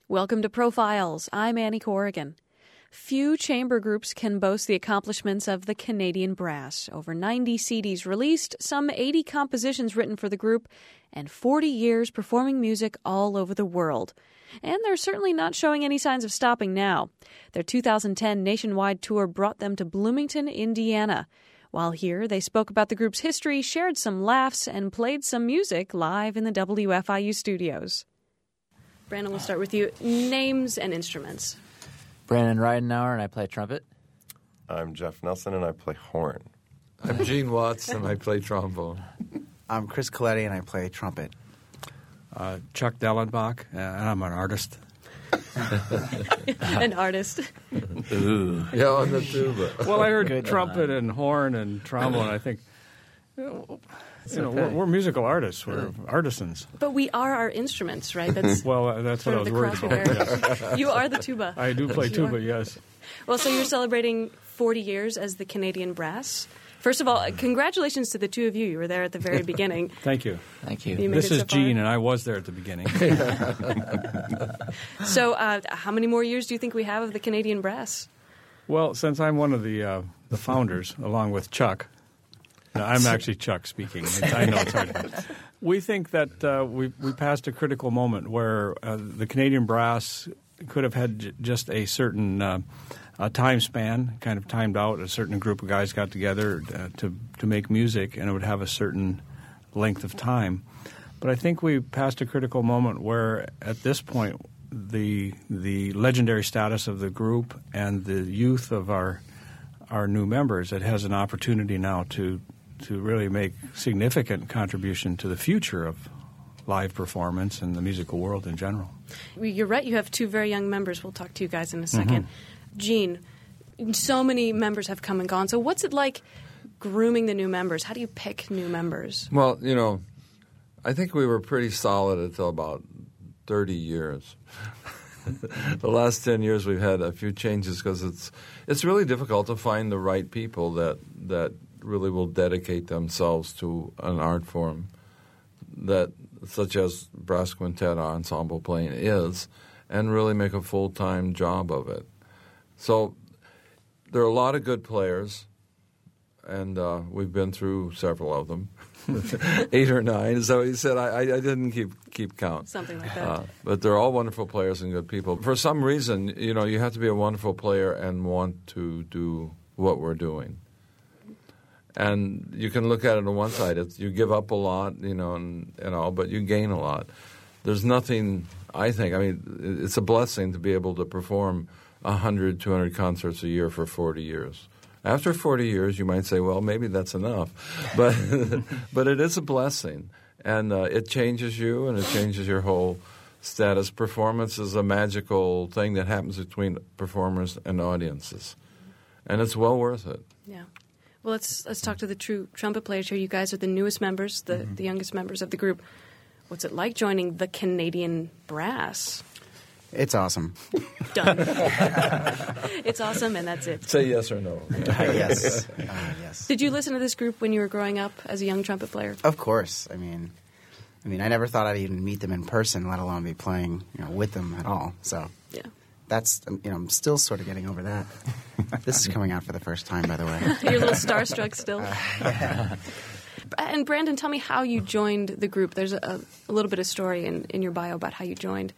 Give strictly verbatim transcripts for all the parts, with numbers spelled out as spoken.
Welcome to Profiles. I'm Annie Corrigan. Few chamber groups can boast the accomplishments of the Canadian Brass. Over ninety C Ds released, some eighty compositions written for the group, and forty years performing music all over the world. And they're certainly not showing any signs of stopping now. Their two thousand ten nationwide tour brought them to Bloomington, Indiana. While here, they spoke about the group's history, shared some laughs, and played some music live in the W F I U studios. Brandon, we'll start with you. Names and instruments. Brandon Reidenauer, and I play trumpet. I'm Jeff Nelson, and I play horn. I'm Gene Watts, and I play trombone. I'm Chris Coletti, and I play trumpet. Uh, Chuck Dellenbach, uh, and I'm an artist. An artist. Ooh. Yeah, on the tuba. Well, I heard Good trumpet and horn and trombone. I think, you know, you know we're, we're musical artists. We're artisans. But we are our instruments, right? That's Well, uh, that's what I sort was of the worried cross we about. bear. Yes. You are the tuba. I do play You tuba, are. yes. Well, so you're celebrating forty years as the Canadian Brass. First of all, congratulations to the two of you. You were there at the very beginning. Thank you. Thank you. You made This it is so far. Gene, and I was there at the beginning. So uh, how many more years do you think we have of the Canadian Brass? Well, since I'm one of the uh, the founders, along with Chuck, no, I'm actually Chuck speaking. I know it's hard. We think that uh, we we passed a critical moment where uh, the Canadian Brass could have had j- just a certain uh, uh, time span, kind of timed out. A certain group of guys got together uh, to to make music, and it would have a certain length of time. But I think we passed a critical moment where, at this point, the the legendary status of the group and the youth of our our new members, it has an opportunity now to to really make significant contribution to the future of live performance and the musical world in general. You're right. You have two very young members. We'll talk to you guys in a second. Mm-hmm. Gene, so many members have come and gone. So what's it like grooming the new members? How do you pick new members? Well, you know, I think we were pretty solid until about thirty years. The last ten years we've had a few changes because it's it's really difficult to find the right people that that really will dedicate themselves to an art form that such as brass quintet ensemble playing is, and really make a full-time job of it. So there are a lot of good players, and uh, we've been through several of them, eight or nine. So he said, I, I didn't keep keep count. Something like that. Uh, but they're all wonderful players and good people. For some reason, you know, you have to be a wonderful player and want to do what we're doing. And you can look at it on one side. It's, you give up a lot, you know, and, and all, but you gain a lot. There's nothing, I think, I mean, it's a blessing to be able to perform one hundred, two hundred concerts a year for forty years. After forty years, you might say, well, maybe that's enough. But but it is a blessing. And uh, it changes you, and it changes your whole status. Performance is a magical thing that happens between performers and audiences. And it's well worth it. Yeah. Well, let's let's talk to the true trumpet players here. You guys are the newest members, the, mm-hmm. the youngest members of the group. What's it like joining the Canadian Brass? It's awesome. Done. It's awesome, and that's it. Say yes or no. Uh, yes. Uh, yes. Did you listen to this group when you were growing up as a young trumpet player? Of course. I mean, I mean, I never thought I'd even meet them in person, let alone be playing, you know, with them at all. So yeah, that's you know, I'm still sort of getting over that. This is coming out for the first time, by the way. You're a little starstruck still. Uh, yeah. And Brandon, tell me how you joined the group. There's a, a little bit of story in, in your bio about how you joined.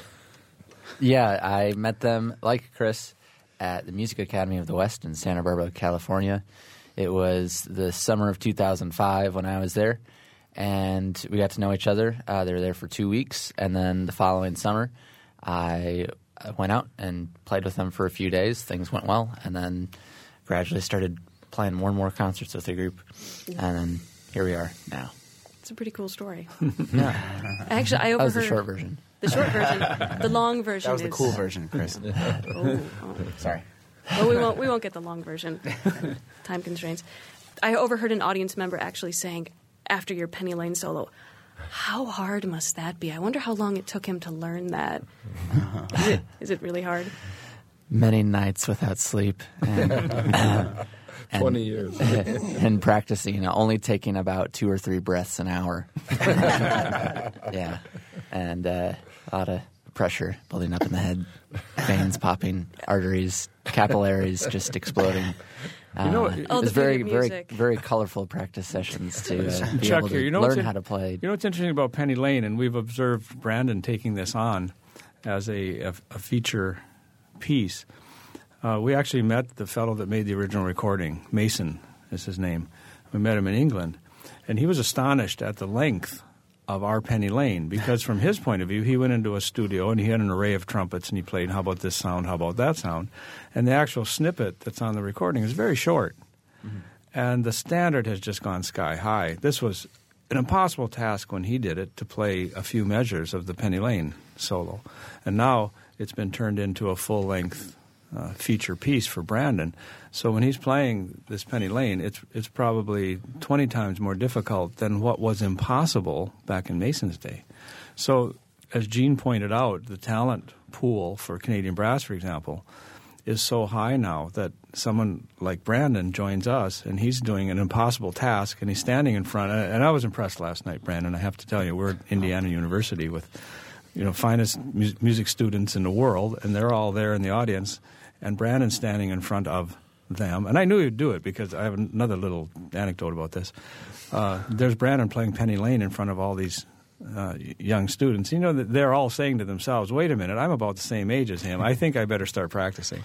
Yeah, I met them, like Chris, at the Music Academy of the West in Santa Barbara, California. It was the summer of two thousand five when I was there, and we got to know each other. Uh, they were there for two weeks, and then the following summer, I went out and played with them for a few days. Things went well, and then gradually started playing more and more concerts with the group, and then here we are now. It's a pretty cool story. Yeah. Actually, I overheard... That was the short version. The short version. The long version That was is... the cool version, Chris. oh, oh. Sorry. Well, we won't, we won't get the long version. Time constraints. I overheard an audience member actually saying, after your Penny Lane solo, how hard must that be? I wonder how long it took him to learn that. Is it, is it really hard? Many nights without sleep. And, uh, and, twenty years. And practicing, you know, only taking about two or three breaths an hour. Yeah. And uh, a lot of pressure building up in the head, veins popping, arteries, capillaries just exploding. You know, Uh, Oh, it was the very, beauty of very, music. very colorful practice sessions to uh, be Chuck able to here, you know learn what's in- how to play. You know what's interesting about Penny Lane, and we've observed Brandon taking this on as a, a, a feature piece. Uh, we actually met the fellow that made the original recording. Mason is his name. We met him in England, and he was astonished at the length of our Penny Lane, because from his point of view, he went into a studio and he had an array of trumpets and he played, how about this sound, how about that sound? And the actual snippet that's on the recording is very short. Mm-hmm. And the standard has just gone sky high. This was an impossible task when he did it, to play a few measures of the Penny Lane solo. And now it's been turned into a full-length uh, feature piece for Brandon. So when he's playing this Penny Lane, it's it's probably twenty times more difficult than what was impossible back in Mason's day. So as Gene pointed out, the talent pool for Canadian Brass, for example, is so high now that someone like Brandon joins us, and he's doing an impossible task, and he's standing in front. And I was impressed last night, Brandon. I have to tell you, we're at Indiana University with, you know, finest mu- music students in the world, and they're all there in the audience, and Brandon's standing in front of them. And I knew he'd do it, because I have another little anecdote about this. Uh, there's Brandon playing Penny Lane in front of all these Uh, young students. You know, that they're all saying to themselves, wait a minute, I'm about the same age as him. I think I better start practicing.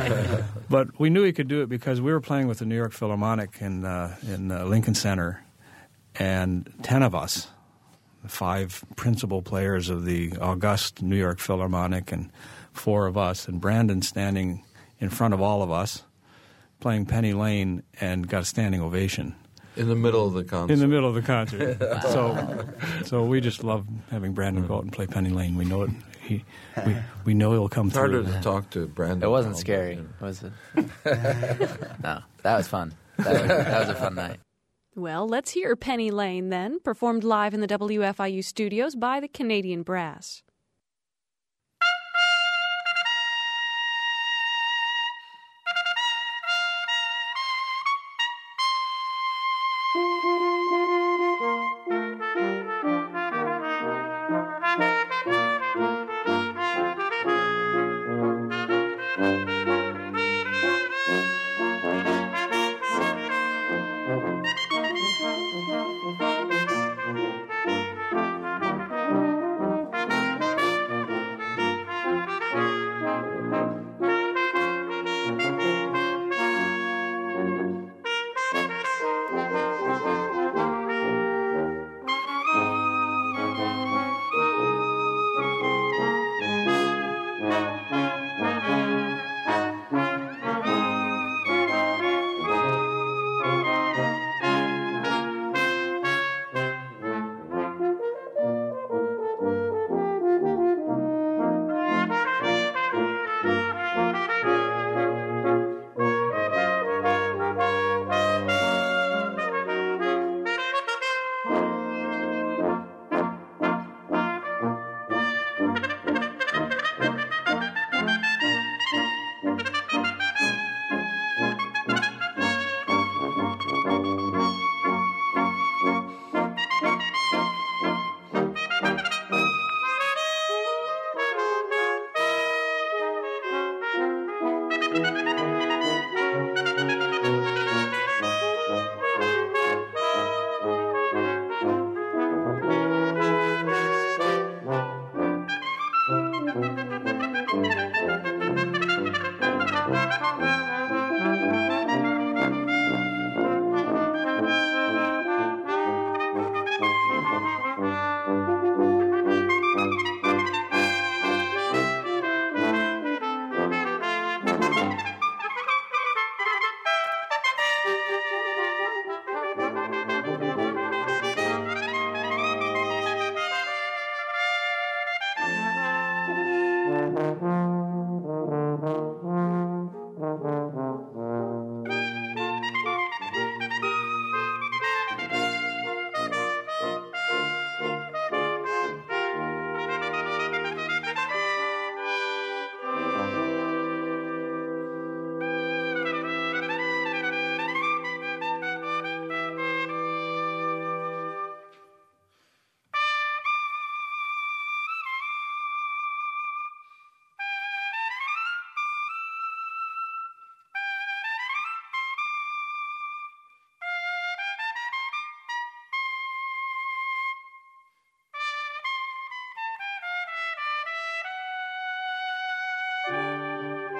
But we knew he could do it because we were playing with the New York Philharmonic in, uh, in uh, Lincoln Center, and ten of us, five principal players of the august New York Philharmonic and four of us, and Brandon standing in front of all of us playing Penny Lane, and got a standing ovation. In the middle of the concert. In the middle of the concert. so so we just love having Brandon go out and play Penny Lane. We know it. He, we, we know he'll come It's harder through. to talk to Brandon. It wasn't now, scary, but, was it? No, that was fun. That was, that was a fun night. Well, let's hear Penny Lane then, performed live in the W F I U studios by the Canadian Brass.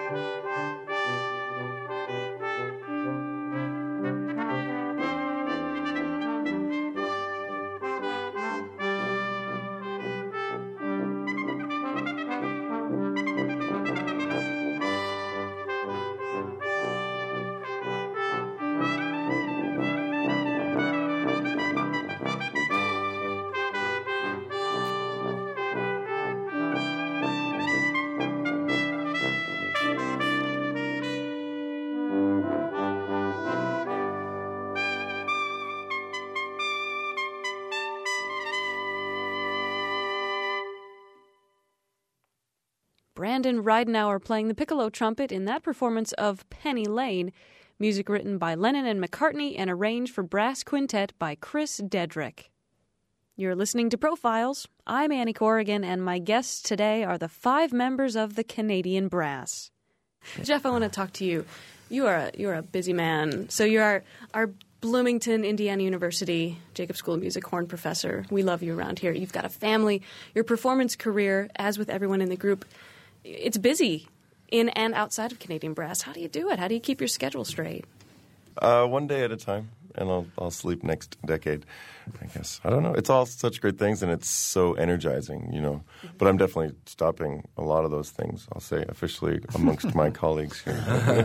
Brandon Ridenauer playing the piccolo trumpet in that performance of Penny Lane, music written by Lennon and McCartney and arranged for brass quintet by Chris Dedrick. You're listening to Profiles. I'm Annie Corrigan, and my guests today are the five members of the Canadian Brass. Jeff, I want to talk to you. You are a, you're a busy man. So you are our Bloomington, Indiana University, Jacobs School of Music horn professor. We love you around here. You've got a family. Your performance career, as with everyone in the group, it's busy in and outside of Canadian Brass. How do you do it? How do you keep your schedule straight? Uh, one day at a time, and I'll, I'll sleep next decade, I guess. I don't know. It's all such great things, and it's so energizing, you know. Mm-hmm. But I'm definitely stopping a lot of those things, I'll say, officially amongst my colleagues here.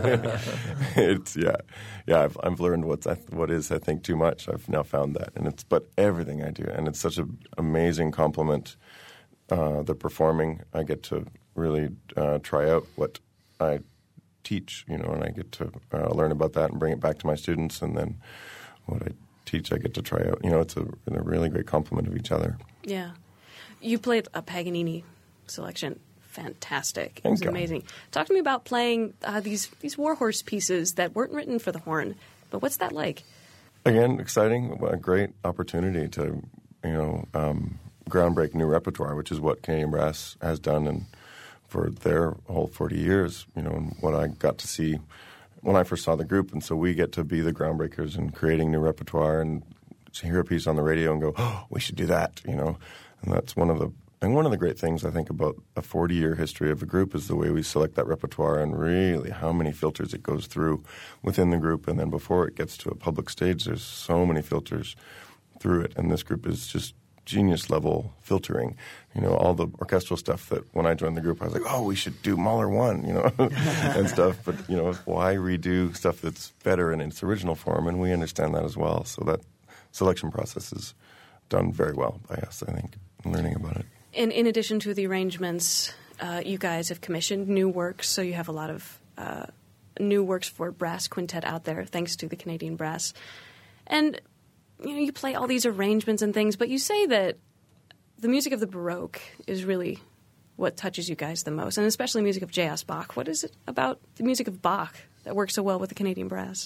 It's, yeah. Yeah, I've, I've learned what's, what is, I think, too much. I've now found that. And it's, but everything I do, and it's such an amazing compliment, uh, the performing. I get to really uh, try out what I teach, you know, and I get to uh, learn about that and bring it back to my students, and then what I teach I get to try out. You know, it's a, a really great complement of each other. Yeah. You played a Paganini selection. Fantastic. It Thank was you. amazing. Talk to me about playing uh, these, these Warhorse pieces that weren't written for the horn, but what's that like? Again, exciting, a great opportunity to, you know, um, groundbreak new repertoire, which is what Canadian Brass has done and for their whole forty years, you know, and what I got to see when I first saw the group. And so we get to be the groundbreakers in creating new repertoire and hear a piece on the radio and go, oh, we should do that, you know. And that's one of the and one of the great things I think about a forty-year history of a group is the way we select that repertoire and really how many filters it goes through within the group. And then before it gets to a public stage, there's so many filters through it. And this group is just genius level filtering, you know, all the orchestral stuff that when I joined the group I was like, oh, we should do Mahler one, you know, and stuff. But, you know, why redo stuff that's better in its original form? And we understand that as well. So that selection process is done very well by us, I think, in learning about it. And in addition to the arrangements, uh, you guys have commissioned new works, so you have a lot of uh, new works for brass quintet out there, thanks to the Canadian Brass. And you know, you play all these arrangements and things, but you say that the music of the Baroque is really what touches you guys the most, and especially music of J S. Bach. What is it about the music of Bach that works so well with the Canadian Brass?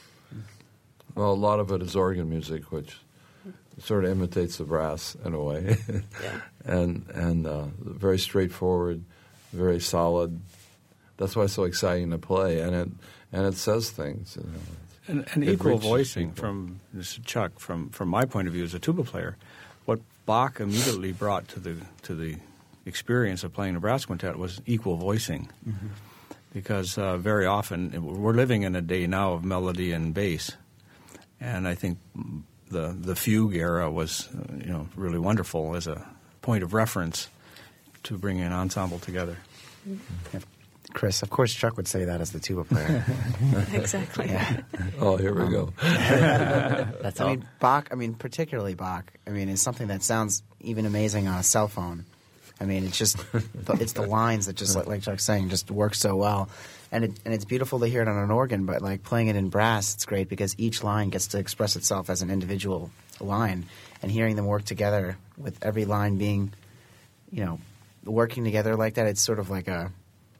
Well, a lot of it is organ music, which sort of imitates the brass in a way, Yeah. and and uh, very straightforward, very solid. That's why it's so exciting to play, and it and it says things. You know. And, and It equal reaches voicing people. from this is Chuck, from from my point of view as a tuba player, what Bach immediately brought to the to the experience of playing a brass quintet was equal voicing, mm-hmm. because uh, very often we're living in a day now of melody and bass, and I think the the fugue era was uh, you know really wonderful as a point of reference to bring an ensemble together. Yeah. Chris, of course Chuck would say that as the tuba player. Exactly. Yeah. Oh, here we go. That's I all. mean, Bach, I mean, particularly Bach, I mean, is something that sounds even amazing on a cell phone. I mean, it's just, it's the lines that just, like, like Chuck's saying, just work so well. And, it, and it's beautiful to hear it on an organ, but like playing it in brass, it's great because each line gets to express itself as an individual line. And hearing them work together with every line being, you know, working together like that, it's sort of like a,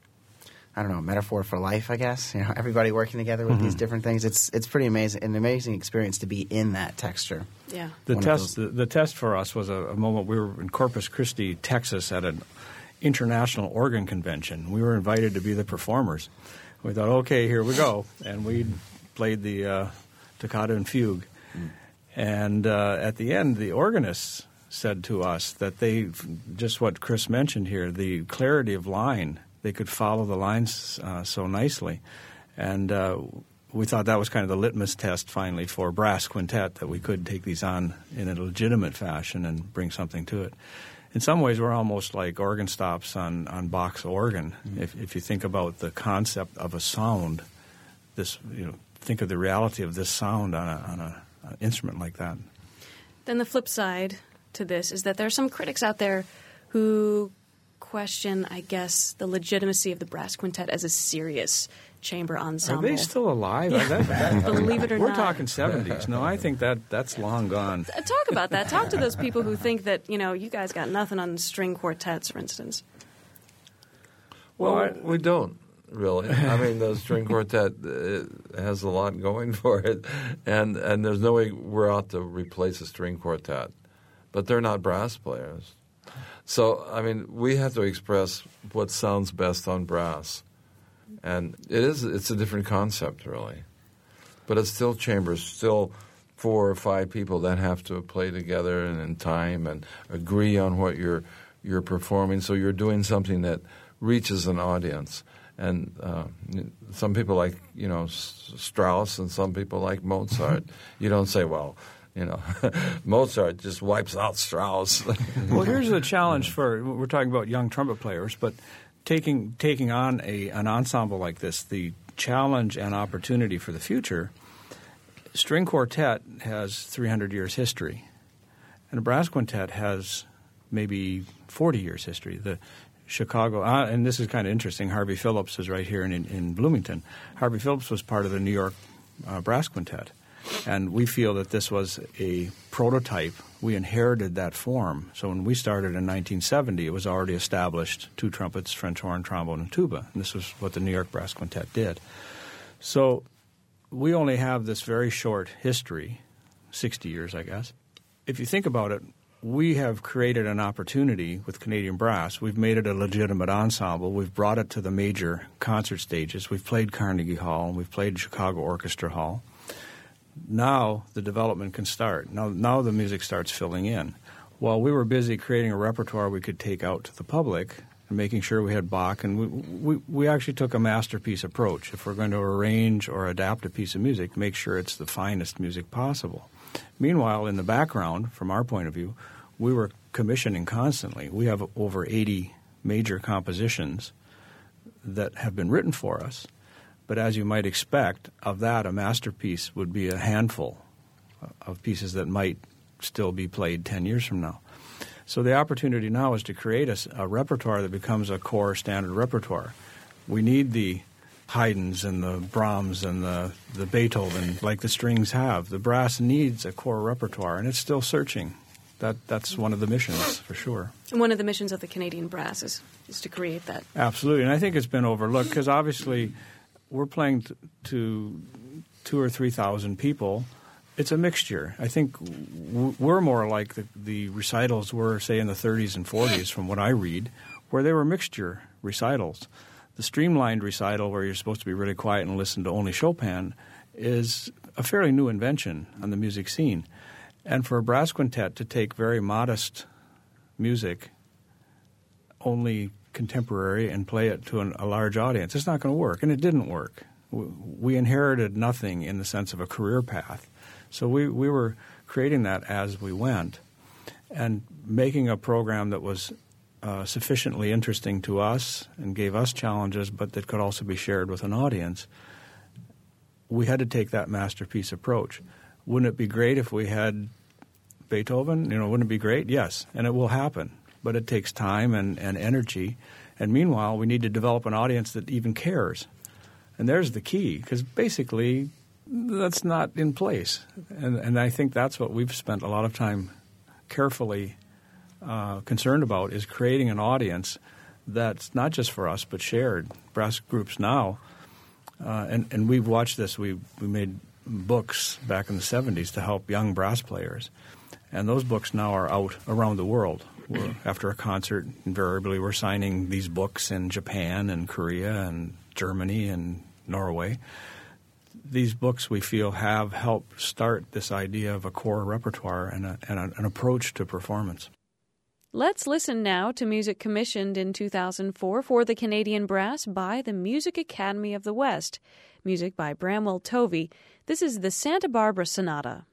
I don't know, metaphor for life, I guess. You know, everybody working together with mm-hmm. these different things. It's it's pretty amazing, an amazing experience to be in that texture. Yeah. The One test, the, the test for us was a, a moment. We were in Corpus Christi, Texas, at an international organ convention. We were invited to be the performers. We thought, okay, here we go, and we played the uh, toccata and fugue. Mm. And uh, at the end, the organists said to us that they, just what Chris mentioned here, the clarity of line they could follow the lines uh, so nicely. And uh, we thought that was kind of the litmus test finally for brass quintet, that we could take these on in a legitimate fashion and bring something to it. In some ways, we're almost like organ stops on, on Bach's organ. Mm-hmm. If, if you think about the concept of a sound, this you know, think of the reality of this sound on a, on a, an instrument like that. Then the flip side to this is that there are some critics out there who question, I guess, the legitimacy of the brass quintet as a serious chamber ensemble. Are they still alive? Yeah. That, that, Believe it or we're not. We're talking seventies. No, I think that that's long gone. Talk about that. Talk to those people who think that, you know, you guys got nothing on string quartets, for instance. Well, I, we don't, really. I mean, the string quartet uh, has a lot going for it, and, and there's no way we're out to replace a string quartet. But they're not brass players. So, I mean, we have to express what sounds best on brass. And it is, it's a different concept, really. But it's still chambers, still four or five people that have to play together and in time and agree on what you're you're performing. So you're doing something that reaches an audience. And uh, some people like, you know, Strauss, and some people like Mozart. You don't say, well, you know, Mozart just wipes out Strauss. Well, here's the challenge for, we're talking about young trumpet players, but taking taking on a an ensemble like this, the challenge and opportunity for the future, string quartet has three hundred years history, and a brass quintet has maybe forty years history. The Chicago, uh, and this is kind of interesting, Harvey Phillips is right here in, in, in Bloomington. Harvey Phillips was part of the New York uh, Brass Quintet. And we feel that this was a prototype. We inherited that form. So when we started in nineteen seventy, it was already established, two trumpets, French horn, trombone, and tuba. And this was what the New York Brass Quintet did. So we only have this very short history, sixty years, I guess. If you think about it, we have created an opportunity with Canadian Brass. We've made it a legitimate ensemble. We've brought it to the major concert stages. We've played Carnegie Hall, and we've played Chicago Orchestra Hall. Now the development can start. Now, now the music starts filling in. While we were busy creating a repertoire we could take out to the public and making sure we had Bach, and we, we, we actually took a masterpiece approach. If we're going to arrange or adapt a piece of music, make sure it's the finest music possible. Meanwhile, in the background, from our point of view, we were commissioning constantly. We have over eighty major compositions that have been written for us. But as you might expect, of that, a masterpiece would be a handful of pieces that might still be played ten years from now. So the opportunity now is to create a, a repertoire that becomes a core standard repertoire. We need the Haydns and the Brahms and the, the Beethoven, like the strings have. The brass needs a core repertoire, and it's still searching. That That's one of the missions, for sure. And one of the missions of the Canadian Brass is, is to create that. Absolutely, and I think it's been overlooked, because obviously we're playing t- to two or three thousand people. It's a mixture. I think w- we're more like the, the recitals were, say, in the thirties and forties, from what I read, where they were mixture recitals. The streamlined recital, where you're supposed to be really quiet and listen to only Chopin, is a fairly new invention on the music scene. And for a brass quintet to take very modest music, only contemporary, and play it to an, a large audience, it's not going to work, and it didn't work. We, we inherited nothing in the sense of a career path. So we, we were creating that as we went and making a program that was uh, sufficiently interesting to us and gave us challenges, but that could also be shared with an audience. We had to take that masterpiece approach. Wouldn't it be great if we had Beethoven? You know, wouldn't it be great? Yes, and it will happen. But it takes time and, and energy. And meanwhile, we need to develop an audience that even cares. And there's the key, because basically that's not in place. And, and I think that's what we've spent a lot of time carefully uh, concerned about, is creating an audience that's not just for us but shared. Brass groups now, uh, and, and we've watched this. We, we made books back in the seventies to help young brass players. And those books now are out around the world. We're, after a concert, invariably we're signing these books in Japan and Korea and Germany and Norway. These books, we feel, have helped start this idea of a core repertoire and, a, and a, an approach to performance. Let's listen now to music commissioned in two thousand four for the Canadian Brass by the Music Academy of the West. Music by Bramwell Tovey. This is the Santa Barbara Sonata.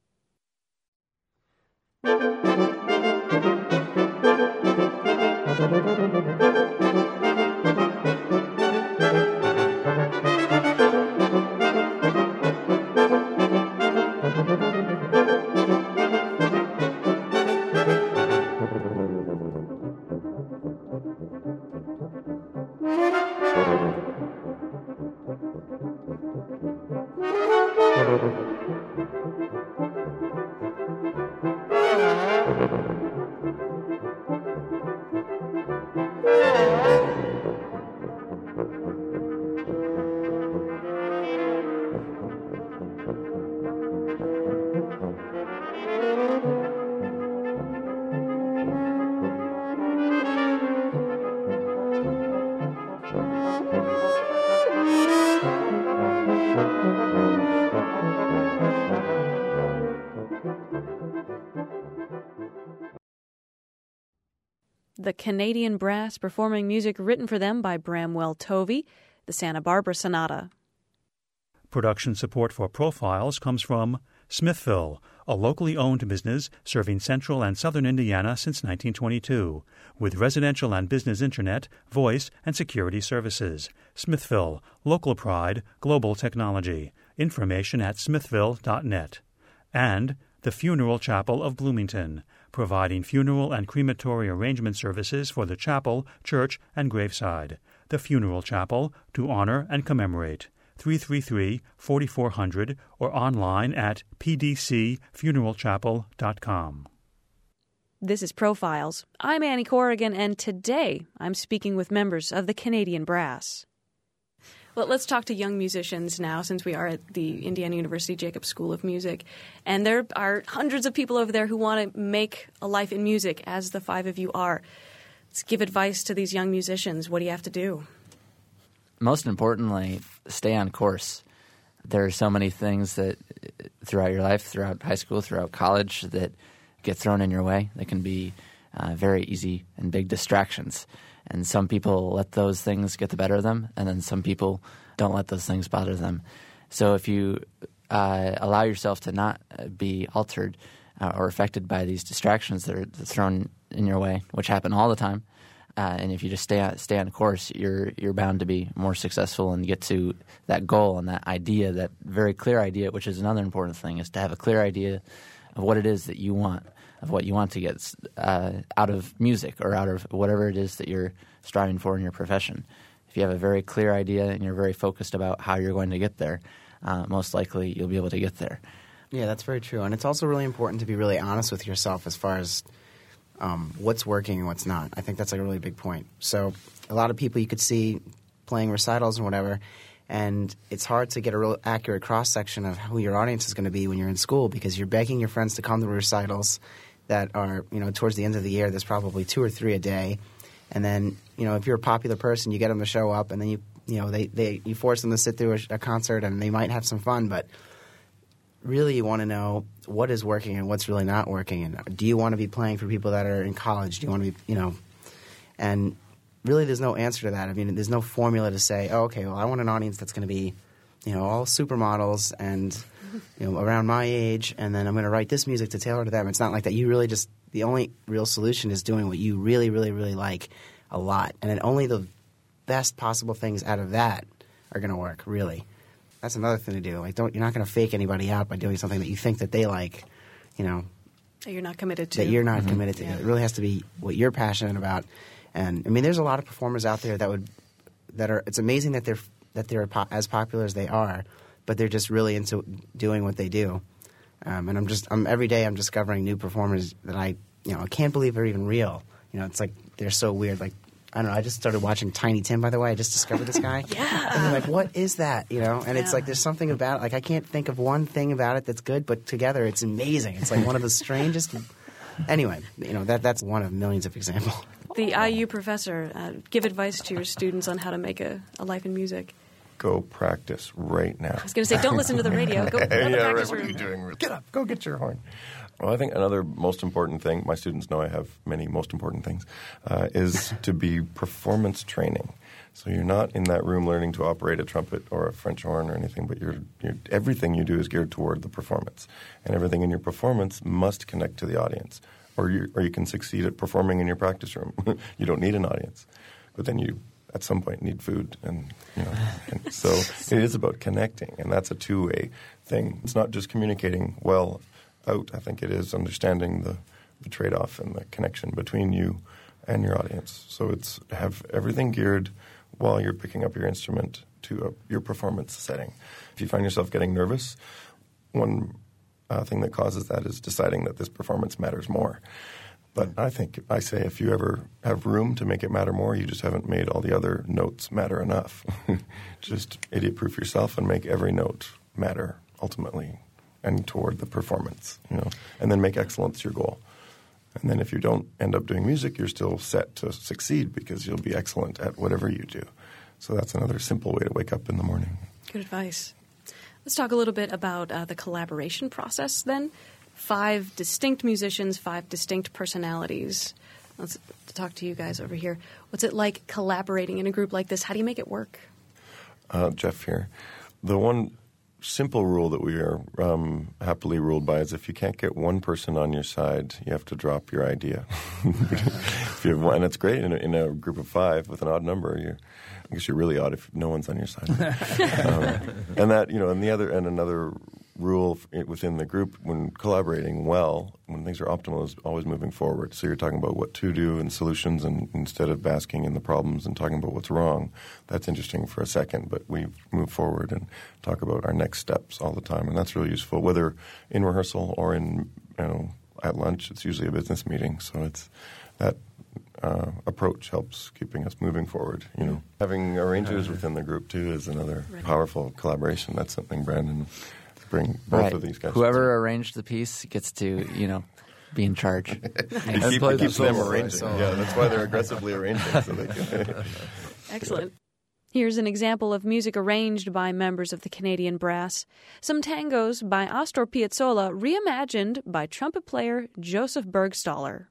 The Canadian Brass performing music written for them by Bramwell Tovey, the Santa Barbara Sonata. Production support for Profiles comes from Smithville, a locally owned business serving central and southern Indiana since nineteen twenty-two, with residential and business internet, voice, and security services. Smithville, local pride, global technology. Information at smithville dot net. And the Funeral Chapel of Bloomington, providing funeral and crematory arrangement services for the chapel, church, and graveside. The Funeral Chapel, to honor and commemorate. three three three, four four zero zero or online at p d c funeral chapel dot com. This is Profiles. I'm Annie Corrigan, and today I'm speaking with members of the Canadian Brass. Well, let's talk to young musicians now, since we are at the Indiana University Jacobs School of Music. And there are hundreds of people over there who want to make a life in music, as the five of you are. Let's give advice to these young musicians. What do you have to do? Most importantly, stay on course. There are so many things that throughout your life, throughout high school, throughout college, that get thrown in your way. They can be uh, very easy and big distractions. And some people let those things get the better of them, and then some people don't let those things bother them. So if you uh, allow yourself to not be altered uh, or affected by these distractions that are thrown in your way, which happen all the time, uh, and if you just stay on, stay on course, you're you're bound to be more successful and get to that goal and that idea, that very clear idea, which is another important thing, is to have a clear idea of what it is that you want, of what you want to get uh, out of music or out of whatever it is that you're striving for in your profession. If you have a very clear idea and you're very focused about how you're going to get there, uh, most likely you'll be able to get there. Yeah, that's very true. And it's also really important to be really honest with yourself as far as um, what's working and what's not. I think that's like a really big point. So a lot of people you could see playing recitals and whatever, and it's hard to get a real accurate cross-section of who your audience is going to be when you're in school, because you're begging your friends to come to recitals that are, you know, towards the end of the year, there's probably two or three a day. And then, you know, if you're a popular person, you get them to show up, and then you, you know, they, they you force them to sit through a, a concert, and they might have some fun. But really, you want to know what is working and what's really not working. And do you want to be playing for people that are in college? Do you want to be, you know, and really, there's no answer to that. I mean, there's no formula to say, oh, okay, well, I want an audience that's going to be, you know, all supermodels and, you know, around my age, and then I'm going to write this music to tailor to them. It's not like that. You really just – the only real solution is doing what you really, really, really like a lot. And then only the best possible things out of that are going to work, really. That's another thing to do. Like, don't you're not going to fake anybody out by doing something that you think that they like, you know. That you're not committed to. That you're not mm-hmm. committed to. Yeah. It really has to be what you're passionate about. And, I mean, there's a lot of performers out there that would – that are – it's amazing that they're that they're po- as popular as they are, but they're just really into doing what they do. Um, and I'm just, I'm every day I'm discovering new performers that I, you know, I can't believe are even real. You know, it's like they're so weird. Like, I don't know, I just started watching Tiny Tim, by the way. I just discovered this guy. Yeah. And I'm like, what is that? You know, and yeah. it's like there's something about it. Like, I can't think of one thing about it that's good, but together it's amazing. It's like one of the strangest. Anyway, you know, that that's one of millions of examples. The I U professor, uh, give advice to your students on how to make a, a life in music. Go practice right now. I was going to say, don't listen to the radio. Go, go to the yeah, practice right. room. What are you doing? Get up. Go get your horn. Well, I think another most important thing, my students know I have many most important things, uh, is to be performance training. So you're not in that room learning to operate a trumpet or a French horn or anything, but you're, you're, everything you do is geared toward the performance. And everything in your performance must connect to the audience. Or you, or you can succeed at performing in your practice room. You don't need an audience. But then you, at some point, need food. And, you know, and so it is about connecting, and that's a two-way thing. It's not just communicating well out. I think it is understanding the, the trade-off and the connection between you and your audience. So it's have everything geared while you're picking up your instrument to a, your performance setting. If you find yourself getting nervous, one uh, thing that causes that is deciding that this performance matters more. But I think I say if you ever have room to make it matter more, you just haven't made all the other notes matter enough. Just idiot-proof yourself and make every note matter ultimately and toward the performance, you know, and then make excellence your goal. And then if you don't end up doing music, you're still set to succeed because you'll be excellent at whatever you do. So that's another simple way to wake up in the morning. Good advice. Let's talk a little bit about uh, the collaboration process then. Five distinct musicians, five distinct personalities. Let's talk to you guys over here. What's it like collaborating in a group like this? How do you make it work? Uh, Jeff here. The one simple rule that we are um, happily ruled by is if you can't get one person on your side, you have to drop your idea. If you have one, and it's great in a, in a group of five with an odd number. You're, I guess you're really odd if no one's on your side. um, and that, you know, and the other, and another rule within the group when collaborating well, when things are optimal, is always moving forward. So you're talking about what to do and solutions, and instead of basking in the problems and talking about what's wrong. That's interesting for a second, but we move forward and talk about our next steps all the time, and that's really useful, whether in rehearsal or in, you know, at lunch. It's usually a business meeting, so it's that uh, approach helps keeping us moving forward. You know, having arrangers within the group too is another right. powerful collaboration. That's something Brandon bring both right. of these guys. Whoever arranged the piece gets to, you know, be in charge. and keep, keep them solo, arranging. So. Yeah, that's why they're aggressively arranging. So they can Excellent. Here's an example of music arranged by members of the Canadian Brass. Some tangos by Astor Piazzolla reimagined by trumpet player Joseph Bergstaller.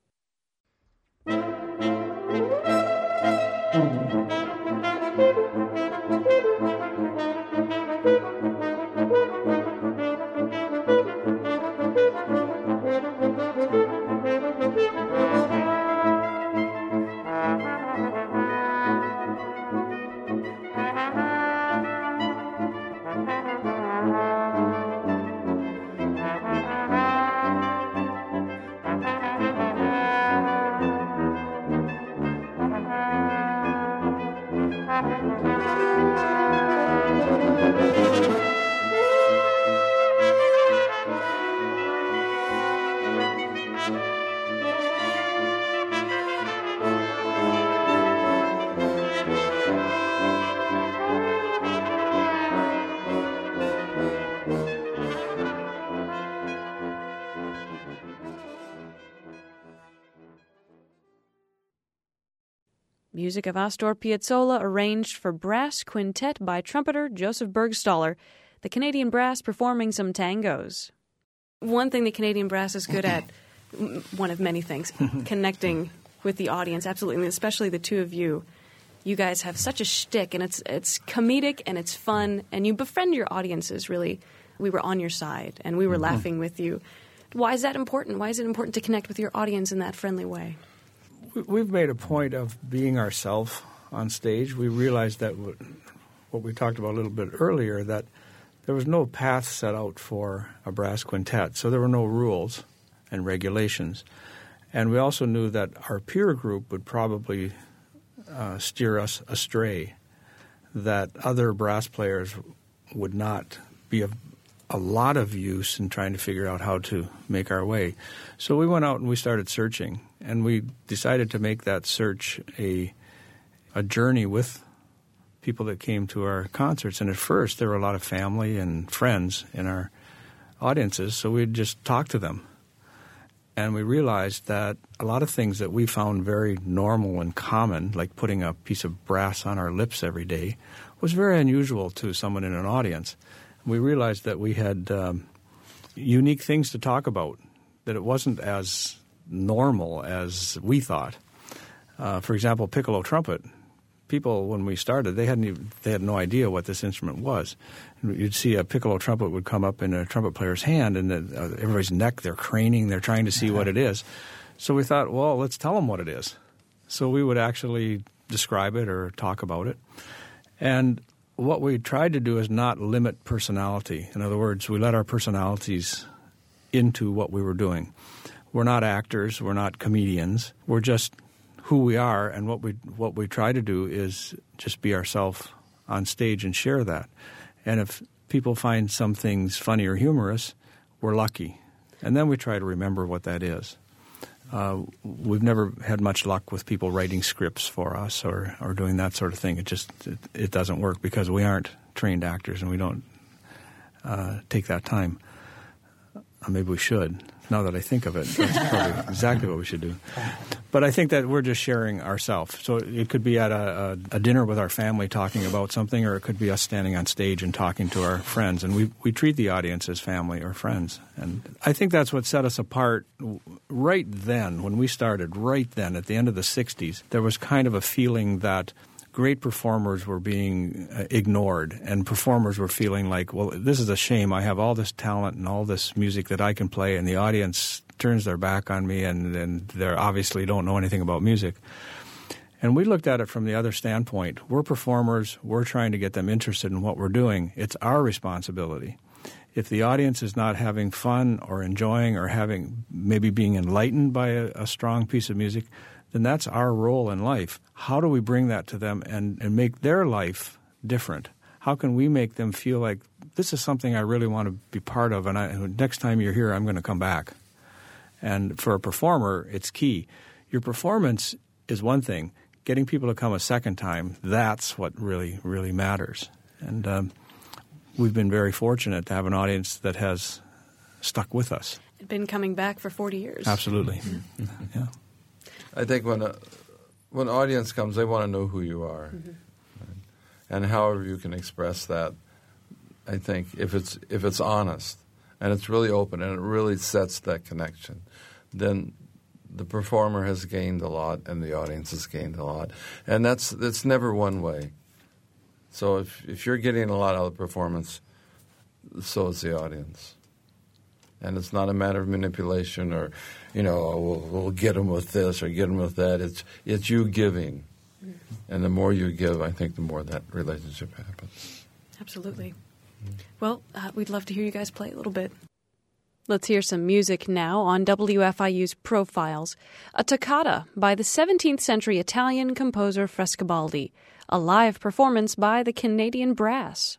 Music of Astor Piazzolla arranged for brass quintet by trumpeter Joseph Bergstaller. The Canadian Brass performing some tangos. One thing the Canadian Brass is good at, one of many things, connecting with the audience, absolutely, and especially the two of you. You guys have such a shtick, and it's it's comedic, and it's fun, and you befriend your audiences, really. We were on your side, and we were mm-hmm. laughing with you. Why is that important? Why is it important to connect with your audience in that friendly way? We've made a point of being ourselves on stage. We realized that what we talked about a little bit earlier, that there was no path set out for a brass quintet, so there were no rules and regulations. And we also knew that our peer group would probably uh, steer us astray, that other brass players would not be of a lot of use in trying to figure out how to make our way. So we went out and we started searching, and we decided to make that search a a journey with people that came to our concerts. And at first, there were a lot of family and friends in our audiences, so we'd just talk to them. And we realized that a lot of things that we found very normal and common, like putting a piece of brass on our lips every day, was very unusual to someone in an audience. We realized that we had um, unique things to talk about that it wasn't as normal as we thought. Uh, for example, piccolo trumpet. People, when we started, they hadn't even, they had no idea what this instrument was. You'd see a piccolo trumpet would come up in a trumpet player's hand, and the, uh, everybody's neck, they're craning, they're trying to see what it is. So we thought, well, let's tell them what it is. So we would actually describe it or talk about it. And what we tried to do is not limit personality. In other words, we let our personalities into what we were doing. We're not actors. We're not comedians. We're just who we are, and what we what we try to do is just be ourselves on stage and share that. And if people find some things funny or humorous, we're lucky. And then we try to remember what that is. Uh, we've never had much luck with people writing scripts for us or, or doing that sort of thing. It just it, it doesn't work because we aren't trained actors and we don't uh, take that time. Uh, maybe we should. Now that I think of it, that's probably exactly what we should do. But I think that we're just sharing ourselves. So it could be at a, a, a dinner with our family talking about something, or it could be us standing on stage and talking to our friends. And we, we treat the audience as family or friends. And I think that's what set us apart right then, when we started, right then, at the end of the sixties. There was kind of a feeling that great performers were being uh, ignored, and performers were feeling like, well, this is a shame. I have all this talent and all this music that I can play, and the audience turns their back on me, and, and they obviously don't know anything about music. And we looked at it from the other standpoint. We're performers. We're trying to get them interested in what we're doing. It's our responsibility. If the audience is not having fun or enjoying or having maybe being enlightened by a, a strong piece of music, then that's our role in life. How do we bring that to them and, and make their life different? How can we make them feel like this is something I really want to be part of, and I, next time you're here, I'm going to come back? And for a performer, it's key. Your performance is one thing. Getting people to come a second time, that's what really, really matters. And um, we've been very fortunate to have an audience that has stuck with us. Been coming back for forty years. Absolutely. Mm-hmm. Yeah. I think when a, when an audience comes, they want to know who you are. Mm-hmm. Right? And however you can express that, I think, if it's if it's honest and it's really open and it really sets that connection, then the performer has gained a lot and the audience has gained a lot. And that's that's never one way. So if if you're getting a lot out of the performance, so is the audience. And it's not a matter of manipulation or, you know, oh, we'll, we'll get them with this or get them with that. It's it's you giving. Mm-hmm. And the more you give, I think the more that relationship happens. Absolutely. Mm-hmm. Well, uh, we'd love to hear you guys play a little bit. Let's hear some music now on W F I U's Profiles. A toccata by the seventeenth century Italian composer Frescobaldi. A live performance by the Canadian Brass.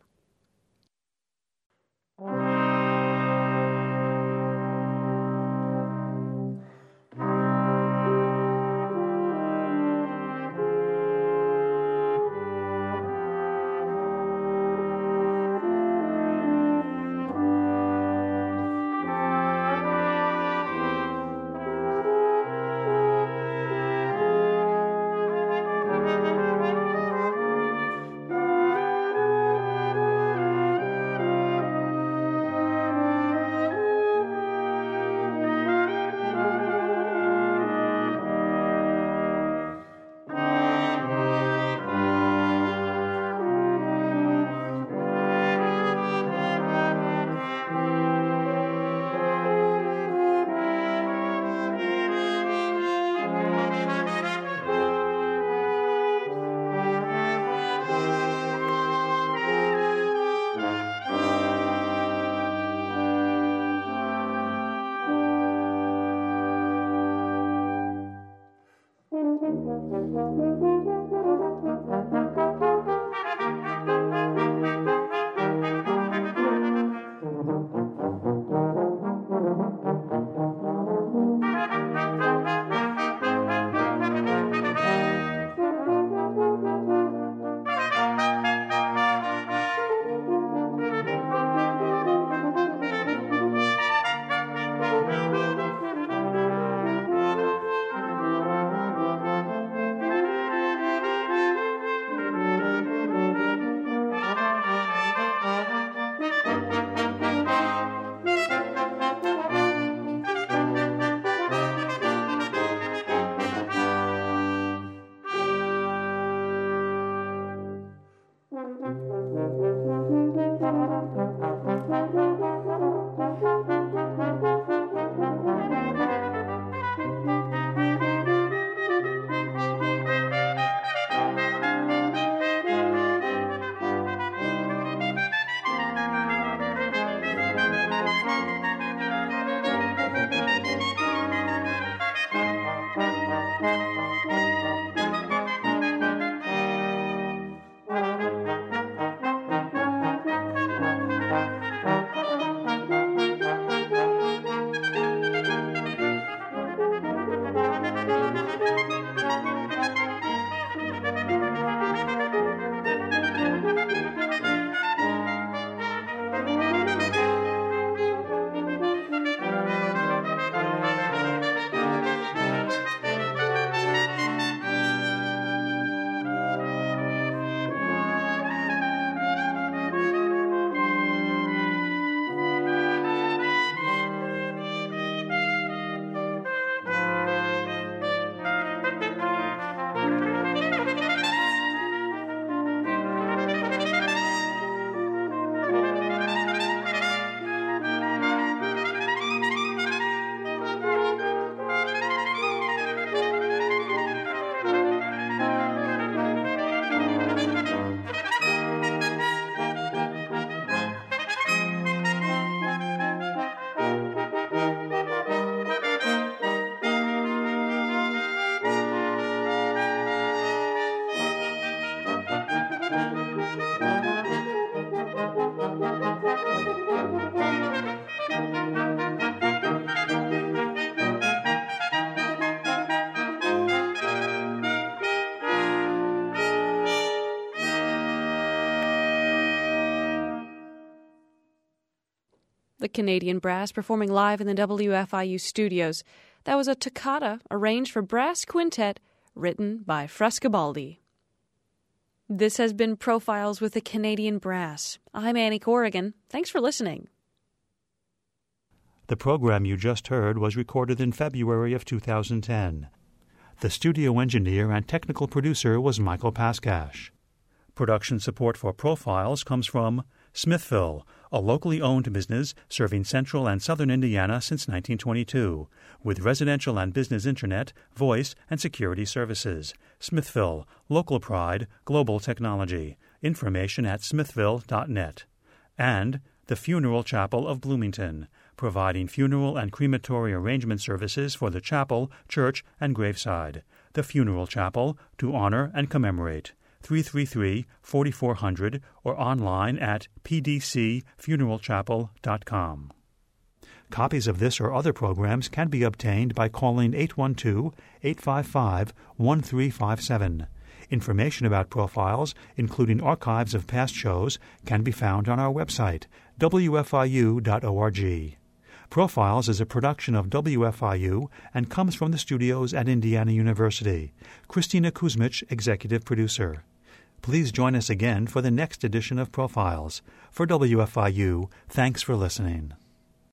the Canadian Brass performing live in the W F I U studios. That was a toccata arranged for brass quintet written by Frescobaldi. This has been Profiles with the Canadian Brass. I'm Annie Corrigan. Thanks for listening. The program you just heard was recorded in February of two thousand ten. The studio engineer and technical producer was Michael Paskash. Production support for Profiles comes from Smithville, a locally owned business serving central and southern Indiana since nineteen twenty-two, with residential and business internet, voice, and security services. Smithville, local pride, global technology. Information at smithville dot net. And the Funeral Chapel of Bloomington, providing funeral and crematory arrangement services for the chapel, church, and graveside. The Funeral Chapel, to honor and commemorate. three three three, four four zero zero or online at p d c funeral chapel dot com. Copies of this or other programs can be obtained by calling eight one two, eight five five, one three five seven. Information about Profiles, including archives of past shows, can be found on our website, w f i u dot org. Profiles is a production of W F I U and comes from the studios at Indiana University. Christina Kuzmich, executive producer. Please join us again for the next edition of Profiles. For W F I U, thanks for listening.